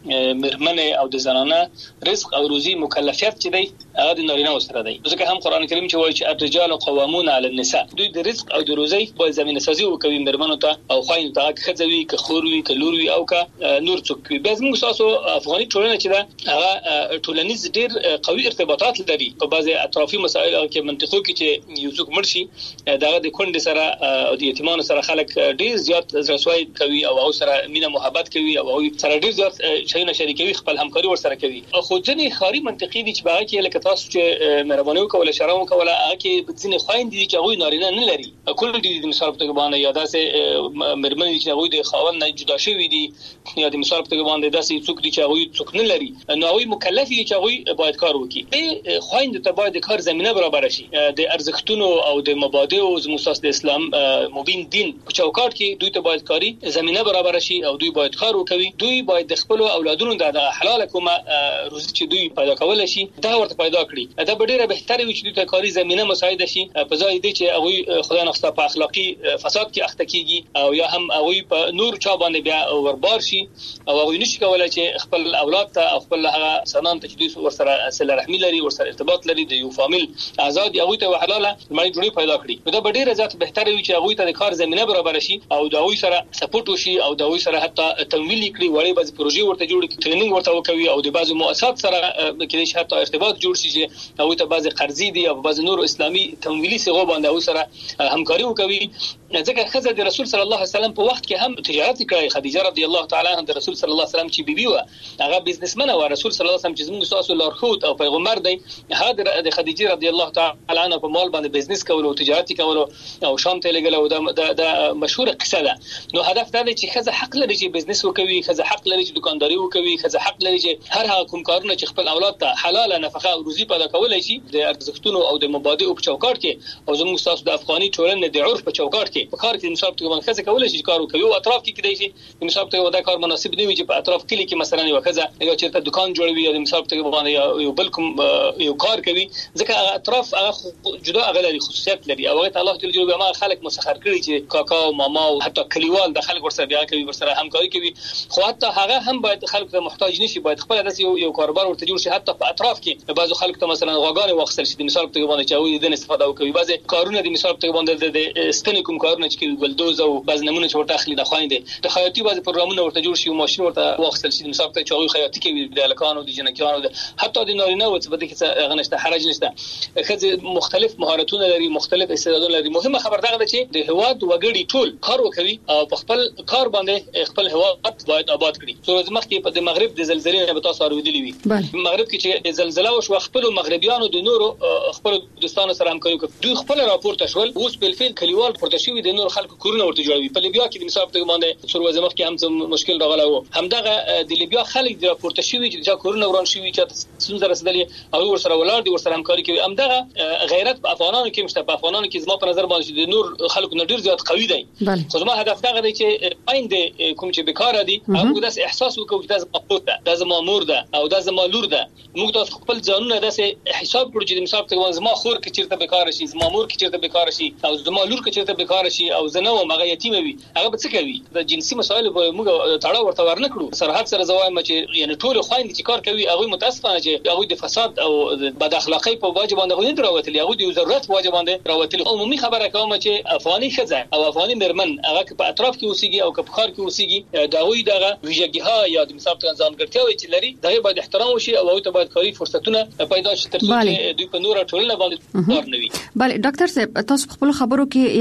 مرمنه او د زنانه رزق او روزي مکلفیت چې دی هغه د نارینه سره دی. ځکه هم قران کریم چې وایي چې الرجال قوامون علی النساء دوی د رزق او د روزي په زمينه سازي وکوي مرمنو ته او خوین ته خځوي که خوروي که لوروي او که نور څوک وي. به موږ تاسو افغاني ټولنه چې دا هغه ټولنیز ډیر قوي ارتباطات لري په بعضي اطرافي مسایل او کې منطقو کې چې یو څوک مرشي دغه د کونډ سره او د یتیمانو سره خلک ډیر زیات رسوي کوي او هغه سره مینه محبت کوي او هغه سره ډیر زیات شایونه شریکوي خپل همکاري ورسره کوي. خو ځنې خاري منطقي دي چې باغ کې لکه تاسو چې مهرباني وکوله شرم وکوله هغه کې ځنې خويند دي چې هغه نارینه نه لري کول دي د مثال په توګه باندې یا داسې مرمن دي چې هغه د خاوند نه جدا شوی دي یا د مثال په توګه باندې داسې څوک دي چې هغه څوک نه لري نو هغه مکلف دي چې هغه باید کار وکړي. به خويند ته باید کار زمينه برابر شي د ارزښتونو او د مبادئ او زموږ د اسلام مبین دین په چوکاټ کې دوی ته باید کاری زمينه برابر شي او دوی باید کار وکړي. دوی باید د خپل اولادونو د حلال کومه روزي چې دوی پیدا کول شي دا ورته پیدا کړي. دا ډیره بهتره وي چې دوی ته کاری زمينه مساعده شي په ځای دی چې هغه خدای نه خسته په اخلاقی فساد کې اخته کیږي او یا هم هغه په نور چا باندې بیا وربار شي او هغه نشي کولای چې خپل اولاد ته او خپل هغه سنان ته چې دوی ورسره صله رحمی لري ورسره ارتباط لري د یو فامیل آزاد هغه ته حلاله مړی جوړي پیدا کړي. دا ډیره ذات بهتره وي چې هغه ته کار زمينه برابر شي او دا هغه سره سپورټ وشي او دا هغه سره حتی تمویل کړي وړي بعض پروژې ورته جوړ کړي ټریننګ ورته وکوي او د بعضو مؤسسات سره کې شته ارتباط جوړ شي چې هغه ته بعض قرضې دي او بعض نور اسلامي تمویلي صيغه باندې هغه سره همکاري وکوي. ځکه خزه د رسول صلی الله علیه وسلم په وخت کې هم تجارت کړی. خدیجه رضی الله تعالی عنها د رسول صلی الله علیه وسلم چې بیبي و هغه بزنسمن و. رسول صلی الله علیه وسلم چې زموږ تاسو لارښود او پیغمبر دی هغه د خدیجه رضی الله تعالی عنها په مال باندې بزنس کول او تجارت کول او شام ته لګل او د مشهور قصه ده. نو هدف دا دی چې خزه حق لري چې بزنس وکوي، خزه حق لري چې دکانداري وکوي، خزه حق لري چې هر هغه کوم کارونه چې خپل اولاد ته حلاله نفقه او روزي پیدا کولای شي د ارزښتونو او د مبادئ په چوکاټ کې او زموږ تاسو د افغاني ټولنې د عرف په چوکاټ کې په کار کې مثال په توګه خزه کولای شي کار وکوي او اطراف کې کېدای شي مثال په توګه دا کار مناسب نه وي چې په اطراف کې کې مثلا یو خزه یو چیرته دکان جوړوي یا مثال په توګه باندې یو بل کوم یو کار کوي ځکه هغه اطراف هغه جدا هغه لري خصوصیت لري او هغه الله تعالی جوړ ما خلک مسخر کړي چې کاکا او ماما او حتی کلیوال د خلک ورسره بیا کوي ورسره همکاري کوي. خو حتی هغه هم باید خلک ته محتاج نشي، باید خپل داسې یو کاروبار ورته جوړ شي حتی په اطراف کې بعضو خلک ته مثلا غواګانې واخصل شي مثال په توګه باندې چې هغه د استفاده وکوي. بعضی کارونه د مثال په توګه باندې د ستنې کوم کارونه چې ګلدوز او بعض نمونه چې ورته اخلي د خويندې د خیاطي بعضی پروګرامونه ورته جوړ شي او ماشين ورته واخصل شي مثال په توګه خیاطي کوي د لکانو د جنکانو حتی د نارینه او څه بده کې هغه نشته حرج نشته. خځه مختلف مهارتونه لري، مختلف استعدادونه لري. مهمه خبر دا ده چې د هواد وګړي ټول کار وکوي او په خپل کار باندې خپل هواد باید آباد کړي. څو مخکې په د مغرب د زلزلې به تاسو اوریدلې وي. مغرب کې چې زلزلہ وشو خپل مغربيانو د نورو خپل دوستانو سره همکاري وکړه. دوی خپل راپورته شول اوس په فعل کلیوال پورته شوی د نور خلکو کورونه ورته جوړوي. په لیبیا کې د مثال په باندې څو ورځې مخکې هم مشکل راغلی و. همدغه د لیبیا خلک د راپورته شوی چې کورونه وران شوی چې څنګه رسیدلې او ورسره ولار دي ورسره همکاري کوي. همدغه غیرت په افغانانو کې مشته. په افغانانو کې زما په نظر باندې د نور خلکو نه ډیر زیات قوي دي. خو زما هدف دا دی چې آینده کوم چې بیکاره دي هغه داس احساس وکړي چې دا زما ده، دا زما مور ده او دا زما لور ده. موږ تاسو خپل ځانونه داسې حساب کړو چې مثال په زما خور کې چیرته بیکاره شي، زما مور کې چیرته بیکاره شي او زما لور کې چیرته بیکاره شي او زنه او مغه یتیم وي هغه به څه کوي؟ د جنسي مسایل په موږ تړاو ورته ورنه کړو. سرحد سره زوایم چې یعنی ټول خويند چې کار کوي هغه متاسفانه چې هغه د فساد او بد اخلاقی په واجب باندې غوښتل راوتلی، هغه د ضرورت په واجب باندې راوتلی. عمومي خبره کوم چې افغاني خزه او افغاني مرمن هغه په اطراف کې اوسېږي او په خار کې اوسېږي دا وی دغه ویژګیها یا د مثال په ځانګړتیاوي چې لري دا باید احترام وشي او هغه ته باید کاري فرصتونه پیدا شي ترڅو چې دوی په نور ټولنه باندې کار نه وي. بله ډاکټر صاحب تاسو خپل خبرو کې یو ډېر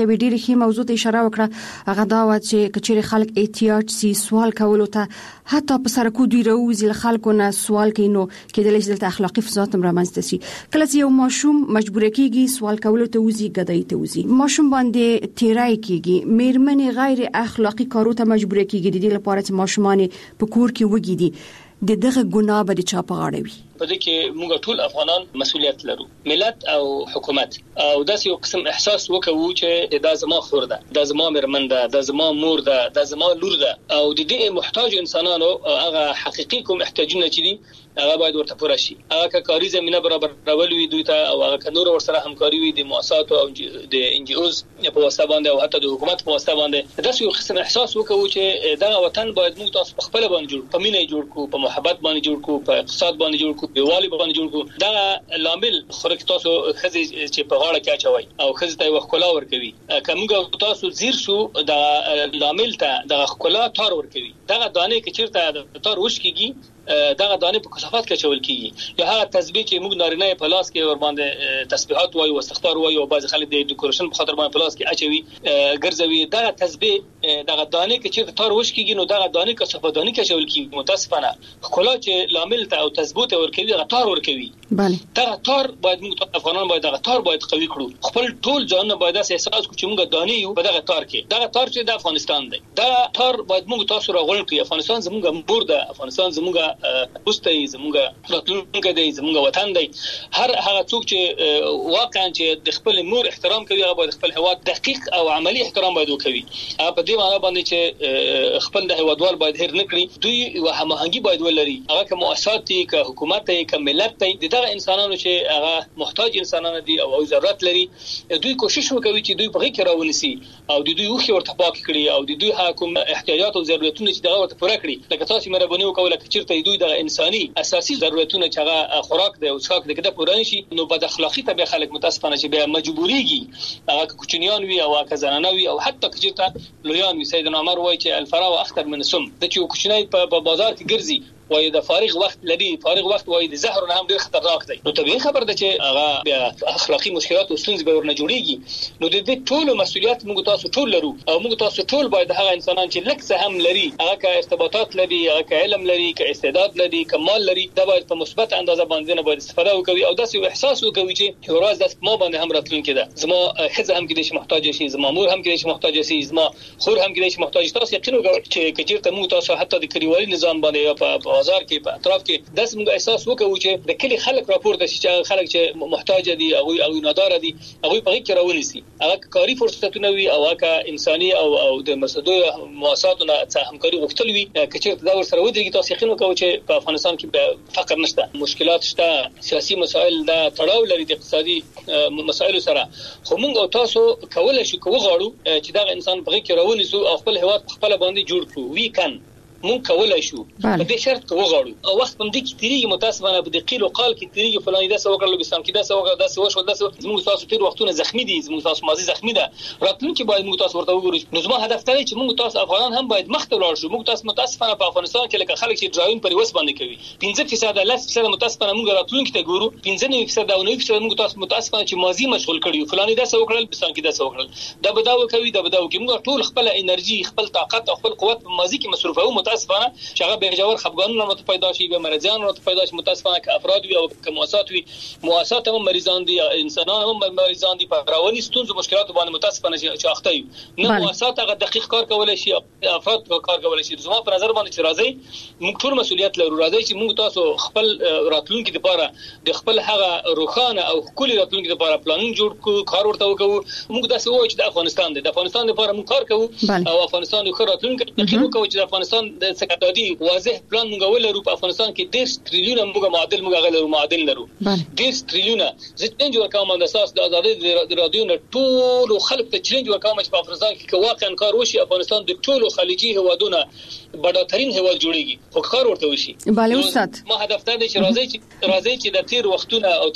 ښه موضوع ته اشاره وکړه، هغه دا و چې کچېر خلک احتیاط سي سوال کولو ته، حتی په سرکو دوی راوځي خلکو نه سوال کوي، نو کېدلی شي د اخلاقی فساد هم رامنځته شي. کله چې یو ماشوم مجبور کیږي سوال کولو ته وځي، ګدای ته وځي، ماشوم باندې تیرای کیږي، میرمنې غیر اخلاقی کارو ته مجبور کیږي، د دې لپاره چې ماشومان په کور کې وګیدي، د دغه ګناه به چا په غاړه وي؟ په دې کې موږ ټول افغانان مسؤلیت لرو، ملت او حکومت، او داسې یو قسم احساس وکړو چې دا زما خور ده، دا زما میرمن ده، دا زما مور ده، دا زما لور ده، او د دې محتاج انسانانو هغه حقيقي کوم احتیاجونه چې دي هغه باید ورته پوره شي. هغه کاري زمينه برابرول وي دوی ته، او هغه نور ورسره همکاري وي د مؤسسات او د ان جي اوز په واسطه باندې او حتی د حکومت په واسطه باندې. داسې یو قسم احساس وکړو چې دا وطن باید موږ تاسو په خپل باندې جوړ، په مینه جوړ کو، په محبت باندې جوړ کو، په اقتصاد باندې جوړ کو، په والي باندې جوړ کو. دا لامل خورک تاسو خزي چې په غاړه کې اچوي او خزي ته وښکلا ورکوي، کومګه تاسو زیر شو دا لامل ته د خکلا تار ورکوي. دا دانه کې چیرته تار وشکيږي، دغه دانه په کثافات کې چول کیږي، یا هغه تسبیح چې موږ نارینه په لاس کې ور باندې تسبیحات وایو او استغفار وایو، او بعض خلک د ډیکوریشن په خاطر باندې په لاس کې اچوي ګرځوي. دغه تسبیح دغه دانه کې چې تار وش کیږي، نو دغه دانه کثافات دانه کې چول کیږي. متاسفانه خلا چې لامل ته او تثبوت ورکوي دغه تار ورکوي. بله دغه تار باید موږ افغانان باید دغه تار باید قوي کړو، خپل ټول ځان باید احساس کړو چې موږ دانه یو په دغه تار کې. دغه تار چې د افغانستان دی، دا تار باید موږ تاسو راغول کړو. افغانستان زموږ مور ده، افغانستان زموږ دوست دی، زموږ راتلونکی دی، زموږ وطن دی. هر هغه څوک چې واقعا چې د خپل مور احترام کوي، هغه باید خپل هواد دقیق او عملی احترام باید وکوي. په دې معنی باندې چې خپل د هوادوال باید هیر نکړي، دوی هماهنګي باید ولري، هغه کوم مؤسسات دي، که حکومت دی، که ملت دی، دغه انسانانو چې هغه محتاج انسانان دي او ضرورت لري، دوی کوشش وکوي چې دوی په غي کې راونسي او د دوی وخت ورته پاک کړي او د دوی حکوم احتیاجات او ضرورتونه چې دغه ورته پوره کړي. لکه تاسو مهرباني وکوله چې چیرته دوی د انساني اساسي ضرورتونه چې هغه خوراک دی او څښاک دی کده پوره نشي، نو بد اخلاقی ته به خلک متاسفانه چې به مجبوريږي، هغه کوچنیان وي او هغه زنانه وي او حتی کچته لویان وي. سیدنا عمر وایي چې الفراو اخطر من السم، د چې کوچنی په بازار کې ګرځي وای د فارغ وخت لري، فارغ وخت وای د زهر نه هم ډیر خطرناک دی. نو طبيعي خبر ده چې هغه بیا اخلاقی مشکلات او ستونزې به ورنه جوړيږي. نو د دې ټول مسؤلیت موږ تاسو ټول لرو، او موږ تاسو ټول باید هغه انسانان چې لکه څه هم لري، هغه که ارتباطات لري، هغه که علم لري، که استعداد لري، که مال لري، دا باید په مثبت اندازه باندې نه باید استفاده وکړي او داسې احساس وکړي چې ورځ داس ما باندې هم راتلونکي ده، زما خزه هم کې د محتاج شي، زما مور هم کې د محتاج شي، زما خور هم کې د محتاج. تاسو یقین وکړئ چې کچیرته موږ تاسو حتی د کلیوالي نظام باندې په بازار کې په اطراف کې داس موږ احساس وکړو چې د کلی خلک راپورته شي چې خلک چې محتاج دي او نادار دي، هغه په کې راونیسي، هغه کاری فرصتونه وي او هغه انساني او د مسدو مؤسساتونو څخه همکاري غوښتل وي. کچیرته دا ورسره ودرېږي، تاسو یقین وکړئ چې په افغانستان کې فقر نشته، مشکلات شته، سیاسي مسائل دا تړاو لري د اقتصادي مسایلو سره. خو موږ او تاسو کولای شو کوغاړو چې دا انسان په کې راونیسو او خپل هواد خپل باندې جوړ کړو. وی کان مونږ کولای شو په دې شرط کې وغواړو، او وخت هم دې کې تیریږي متاسفانه په دې قیل او قال کې تیریږي، فلاني دا څه وکړل، لوبستان کې دا څه وکړل، دا څه وشو، دا څه زموږ تاسو تیر وختونه زخمی دي، زموږ تاسو ماضي زخمی ده، راتلونکي باید موږ تاسو ورته وګورو. نو زما هدف دی چې موږ تاسو افغانان هم باید مخ ته لاړ شو. موږ تاسو متاسفانه په افغانستان کې لکه خلک چې ډراون پر وس باندې کوي 15% 10% متاسفانه موږ راتلونکي ته ګورو 15% او 9% موږ تاسو متاسفانه چې ماضي مشغول کړیو، فلاني دا څه وکړل، لوبستان کې دا څه وکړل، دا بداو کوي، دا بداو کوي. موږ ټول خپل انرژي، خپل طاقت او خپل قوت په ماضي کې مصرفوو متاسفانه چې هغه به جوړ خفګانونه مت پیدا شي، به مرزان مت پیدا شي. متاسفانه که افراد وي او که مؤسسات وي، مؤسسات هم مریضان دي، انسانان هم مریضان دي، په رواني ستونزو مشکلات باندې متاسفانه چې اخته وي. نه مؤسسات هغه دقیق کار کولای شي، افراد کار کولای شي. زما په نظر باندې چې راځي موږ ټول مسؤلیت لرو، راځي چې موږ تاسو خپل راتلونکي لپاره د خپل هغه روخانه او کلی راتلونکي لپاره پلانینګ جوړ کړو، کار ورته وکړو. موږ داسې وایو چې د افغانستان دی، د افغانستان لپاره موږ کار کوو او افغانستان یو ښه راتلونکی تقریبا کوو چې د افغانستان د سکتادي واضح پلان موږ ولرو. په افغانستان کې 10 تریلیونه موږ معادل موږ غلرو، معادل لرو 10 تریلیونه. زه چیلنج ورکوم د اساس د ازادي د رادیو نه ټول خلک ته چیلنج ورکوم چې په افغانستان کې واقعا کار وشي، افغانستان د ټولو خلیجي هوادونو بډاترین هواد جوړیږي، خو کار ورته وشي. bale استاد ما هدف دا دی چې راځي چې د تیر وختونه او تیر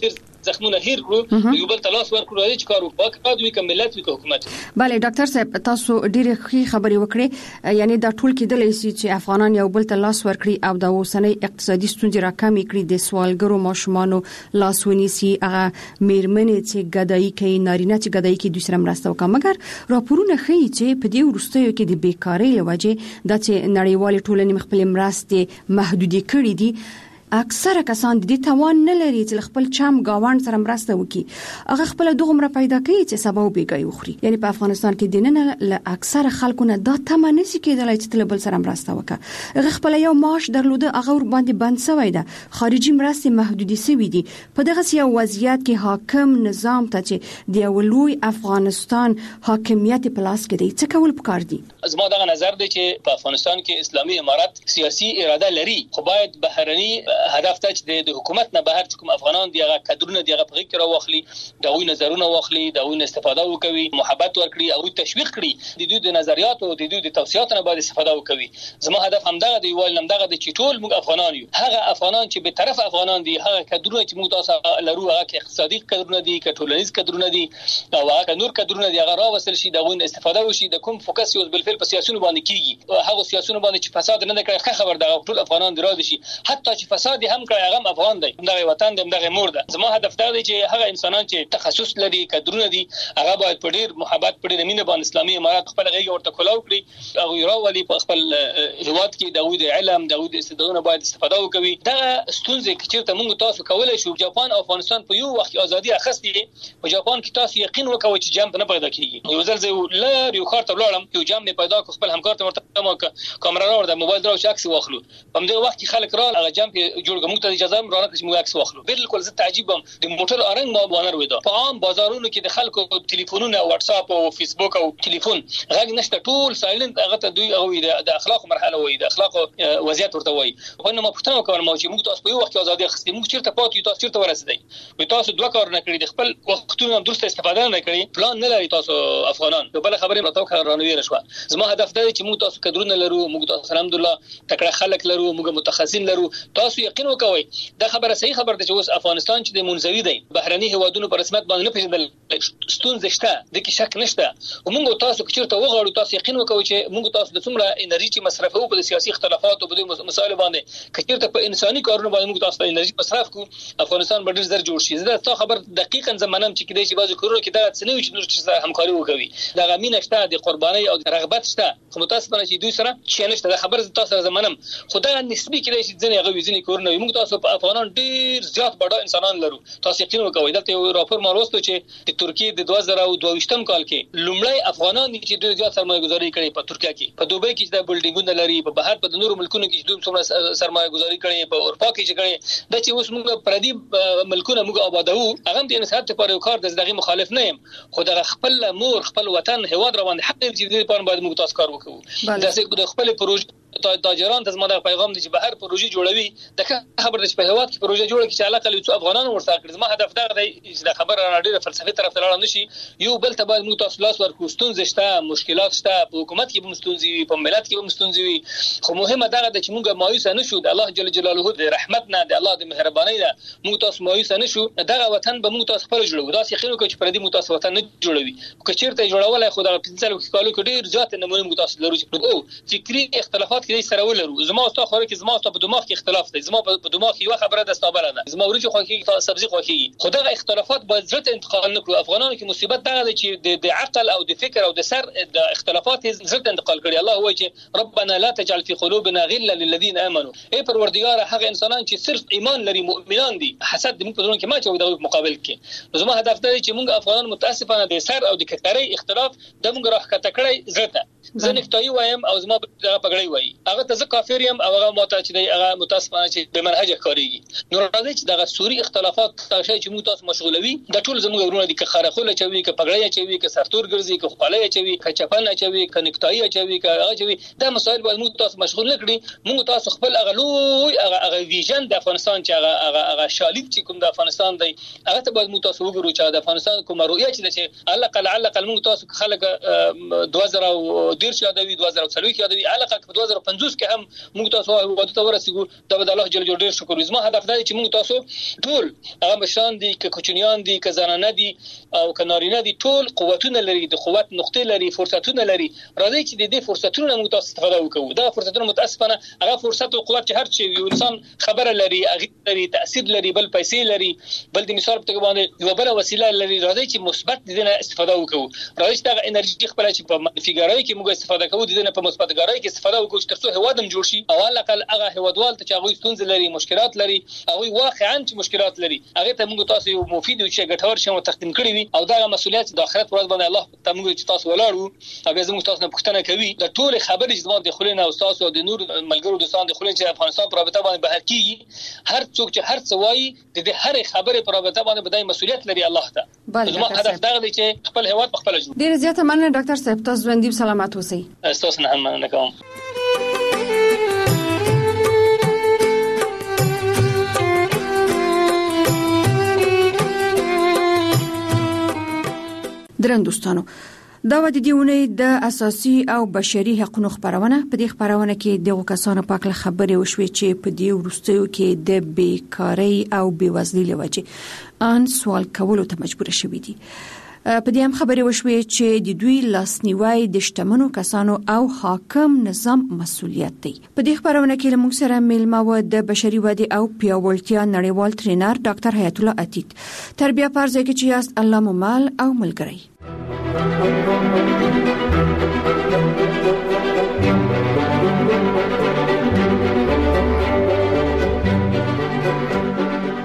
زخمونه هیر کړو یو بل تلاش ورکړو چې کار وکړو دوی کوم ملت وکړو حکومت. بله ډاکټر صاحب تاسو ډېر ښه خبرې وکړې یعنی دا ټول کېدلی شي چې افغانان یو بل تلاش ورکړي او د اوسنۍ اقتصادي ستونزې راکمې کړي د سوالګرو ماشومانو لاس ونیسي هغه میرمنې چې ګدایي کوي نارینه چې ګدایي کوي دوی سره مرسته وکړي. مګر راپورونه ښیي چې په دې وروستیو کې د بیکارۍ له وجې د نړیوالې ټولنې خپل مرستې محدودې کړې دي. اکثره کسان د دې توان نه لري چې خپل چم گاوند سره مرسته وکړي هغه خپل دغه پیدا کوي چې سبا وبېګي وخوري. یعنی په افغانستان کې د نن له اکثره خلکو نه دا تمه نشي کېدلای چې تل بل سره مرسته وکړي. هغه خپل یو معاش درلوده هغه ور باندې بند شوی ده خارجي مرستې محدودې شوې دي. په دغه یو وضعیت کې حاکم نظام ته چې د ولوی افغانستان حاکمیت په لاس کې دی څه کول پکار دي؟ زما دغه نظر دی چې په افغانستان کې اسلامي امارت سیاسي اراده لري خو باید بهرني هدف ته چې د حکومت نه بهر کوم افغانان دی هغه کډرونه دی هغه په کې راوخلي دغه نظرونه واخلي دغه استفاده وکوي محبت ورکړي او تشویق کړي د دوی د نظریات او د دوی د توصيات نه باید استفاده وکوي. زما هدف همدغه دی ویل همدغه دی چې ټول موږ افغانان یو هغه افغانان چې به طرف افغانان دي هغه کډرونه چې موږ تاسو لرو هغه کې اقتصادي کډرونه دي کټولنیز کډرونه دي او هغه نور کډرونه دي هغه راوصل شي دغه استفاده وشي د کوم فوکس یو بل فعل په سیاسيونو باندې کیږي هغه سیاسيونو باندې چې فساد نه کوي خبر دغه ټول افغانان دراد شي حتی چې فساد هم کوي هغه افغان دی دغه وطن دی دغه مور ده. زما هدف دا دی چې هغه انسانان چې تخصص لري کډرونه دي هغه باید په ډیر محبت په ډیر مینه باندې اسلامي امارات خپل غیږ ورته کولاو کړي او یراولي په خپل هیواد کې د علم د استعدادونو باید استفاده وکوي. دغه ستونزې چې موږ تاسو کولای شو جاپان او افغانستان په یو وخت ازادي اخستي په جاپان کې تاسو یقین وکوي چې جام نه پیدا کیږي. یو ځل زه لار یو خاطر لاړم یو جام نه پیدا کو خپل همکار ته ورته کیمرا راوړ د موبایل درو چې عکس واخلو په دې وخت کې خلک راغله هغه جام کې جوړ کوم ته اجازه رانه چې موږ عکس واخلو. بالکل زه تعجبم د موټر ارنګ ما بانر وېدا په عام بازارونو کې د خلکو ټلیفونونه واتس اپ او فیسبوک او ټلیفون غږ نشته ټول سایلنت هغه ته دوی او د اخلاق مرحله وې د اخلاق وضعیت ورته وې خو نو ما پښتنه کوم چې موږ تاسو په یو وخت ازادي اخستې موږ چیرته پاتې تاسو چیرته ورسېدای وي تاسو دوه کار نه کړی د خپل وختونو درسته استفاده نه کړی پلان نه لري تاسو افغانان په بل خبره راته خبرانوي رشوه. زما هدف دا چې موږ تاسو کډرونه لرو موږ تاسو الحمدلله تکړه خلک لرو موږ متخصصین لرو تاسو یقین وکوي دا خبره صحیح خبر ده چې اوس افغانستان چې د منزوي دی بهرني هوادونو په رسمیت باندې نه پیژندل ستونزه شته د کې شک نشته او موږ تاسو چیرته وغواړو تاسو یقین وکوي چې موږ تاسو د څومره انرژي چې مصرفو په سیاسي اختلافات او په مسایلو باندې کچیرته په انساني کارونو باندې موږ تاسو انرژي مصرف کو افغانستان ډېر زر جوړ شي. زه تاسو خبر دقیقاً زمانم چې کېدای شي بعضی کورونه کې دا څنګه چې نور چې همکاري وکوي دا غمینه شته د قرباني او رغبت شته خو متاسفانه چې دوی سره چې نشته دا خبر تاسو زمانم خدای نسبی کېدای شي ځنې هغه وزنی کورونه موږ تاسو په افغانان ډیر زیات بڑا انسانان لرو تاسو یقین وکوي دلته یو راپور ما وروسته چې د ترکیه د 2022م کال کې لومړی افغانان چې ډیر زیات سرمایه گذاري کړې په ترکیه کې په دوبۍ کې د بلډینګونو لري په بهر په نورو ملکونو کې چې دوی سرمایه گذاري کړې په اروپا کې چې کړې د چې اوس موږ پردي ملکونه موږ آبادو هغه د انسان ته پر یو کار د دغه مخالف نه يم خو د خپل مور خپل وطن هواد روان حق دې چې په باندې موږ تاسو کار وکړو د خپل پروژه تاجران د زما پیغام دی چې بهر پروژه جوړوي د خبر د هواد کې پروژه جوړه کی چې علاقه لوي افغانان ورسره کړي. زما هدف دا دی چې د خبر راډیو فلسفي طرف ته لاړ نشي یو بل ته باید موږ تاسو لاس ورکو ستونزې شته مشکلات شته په حکومت کې هم ستونزې وي په ملت کې هم ستونزې وي خو مهمه دا ده چې موږ مایوس نه شو د الله جل جلاله د رحمت نه د الله د مهرباني نه موږ تاسو مایوس نه شو دغه وطن به موږ تاسو خپل جوړو دا یقین وکړو چې پردي موږ تاسو وطن نه جوړوي که چیرته جوړولای خو د 15 کالو کې ډیر زیات نمونه موږ تاسو لرو چې فکری اختلافات کې سره ولرو زما او تاسو خو کې زما او په دماغ کې اختلاف دی زما په دماغ کې یو خبره ده ستابره ده زما ورته خو کې سبزي خو کې خدای اختلافات باید زړه انتقال نکړو افغانانو کې مصیبت دا ده چې د عقل او د فکر او د سر د اختلافات زړه انتقال کړي الله هو چې ربنا لا تجعل في قلوبنا غلا للذين امنوا اي پروردگار هغه انسانان چې صرف ایمان لري مؤمنان دي حسد دې په دونه کې ما چې د مقابل کې زما هدف دا چې موږ افغانان متاسفانه د سر او د ککرۍ اختلاف د موږ راخته کړی زړه زه نکتای وایم او زما پګړی وای هغه ته کافر یم او هغه ماته چې دی هغه متاسفانه چې به منهج کاریږي نو راځي چې دغه سوري اختلافات تاسو چې موږ تاسو مشغولوي د ټول زموږ ورونه دي که خارخوله چوي که پګړی چوي که سرتور ګرځي که خپلای چوي که چپن چوي که نکتای چوي که هغه چوي دا مسائل باید موږ تاسو مشغول نکړي موږ تاسو خپل اغلوي هغه ویژن د افغانستان چې هغه شالید چې کوم د افغانستان دی هغه ته باید موږ تاسو وګورو چې د افغانستان کومه رؤیه چې الله قل موږ تاسو خلک 2013 یادوي 2040 یادوي علاقه په 2050 کې هم موږ تاسو وادو ته ورسېږو د الله جل جلاله شکر زما هدف دا چې موږ تاسو ټول هغه مشران دي ک کوچنیان دي ک زنانه دي او ک نارینه دي ټول قوتونه لري د قوت نقطې لري فرصتونه لري راځي چې د دې فرصتونو موږ تاسو استفاده وکړو دا فرصتونه متاسفانه هغه فرصت او قوت چې هر چی یو انسان خبره لري هغه لري تاثیر لري بل پیسې لري بل د مثال په توګه باندې یو بل وسیله لري راځي چې مثبت دې نه استفاده وکړو راځي چې دا انرژي خپل چې په منفي ګرای کې موږ استفاده کوو دې نه په مثبت ګرای کې استفاده وکړو ترڅو هوادم جوړ شي او علاقه هغه هوادوال ته چې هغه ستونزې لري مشکلات لري هغه واقعا چې مشکلات لري هغه ته موږ تاسو یو مفید او چې ګټور شي تقدیم کړی وي او دا مسؤلیت د آخرت ورځ باندې الله ته موږ چې تاسو ولاړو او بیا موږ تاسو نه پوښتنه کوي د ټول خبرې چې د خلینو او تاسو د نور ملګرو دوستان د خلینو چې افغانستان پر رابطه باندې بهر کیږي هر څوک چې هر څه وایي د هر خبرې پر رابطه باندې بدای مسؤلیت لري الله ته زما هدف دا دی چې خپل هیواد په خپل جوړ ډیر زیاته مننه ډاکټر صاحب تاسو ژوندۍ سلامات اوسئ تاسو نه هم مننه کوم درن دوستانو دا و د دیونه د اساسي او بشري حقوقو خبرونه په دې خبرونه کې دغه کسانو په اړه خبرې وشوي چې په دې ورستیو کې د بیکاری او بیوزلۍ لوجه ان سوال کولو ته مجبور شوي دي په دې هم خبرې وشوي چې د دوی لاسنیوي د شتمنو کسانو او حاکم نظام مسؤلیت دی په دې خبرونه کې موږ سره میلمه و د بشري ودې او پیاوړتیا نړیوال ټرینر ډاکټر حیات الله عتیق تربیه پرځای کې چې یاست الله مو مال او ملګری